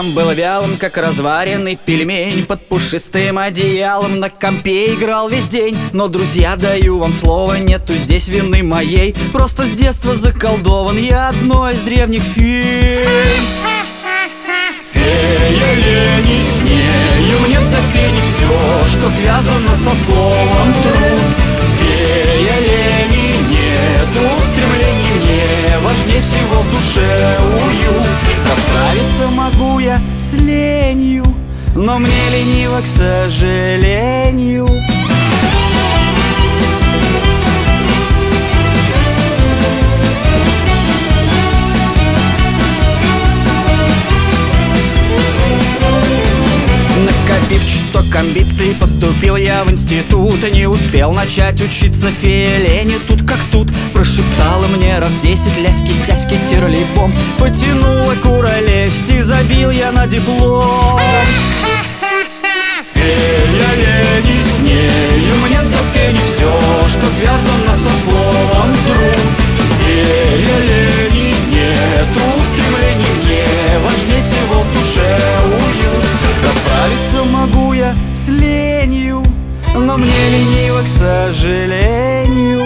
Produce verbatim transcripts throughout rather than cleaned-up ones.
Летом был вялым, как разваренный пельмень. Под пушистым одеялом на компе играл весь день. Но, друзья, даю вам слово, нету здесь вины моей. Просто с детства заколдован я одной из древних фей. Фея лени, с нею нет до фени все, что связано со словом труд. Фея лени, нету стремлений мне, важнее всего в душе уют. Расправиться могу я с ленью, но мне лениво, к сожалению. Накопив чуток амбиций, поступил я в институт. Не успел начать учиться, фея лени тут как тут. Прошептала мне раз десять ляськи-сяськи тирлибом. Потянула куролесть и забил я на диплом. Фея лени, с нею мне до фени все, что связано со словом труд. Фея лени, нету стремлений мне, важнее всего в душе уют. Расправиться могу я с ленью, но мне лениво, к сожалению.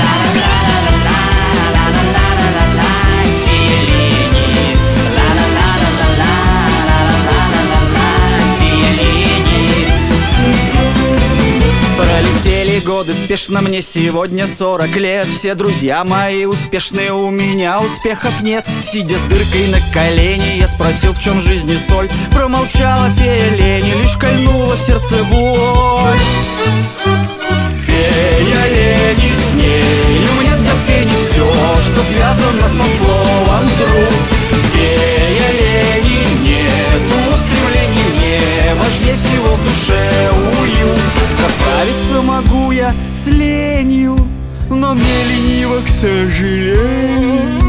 Пролетели годы спешно, мне сегодня сорок лет. Все друзья мои успешные, у меня успехов нет. Сидя с дыркой на колене, я спросил, в чем жизни соль. Промолчала фея лени, лишь кольнула в сердце боль. Фея лени, с нею мне до фени все, что связано со словом труд. Фея лени, нету стремлений мне, важнее всего в душе уют. Расправиться могу я с ленью, но мне лениво, к сожалению.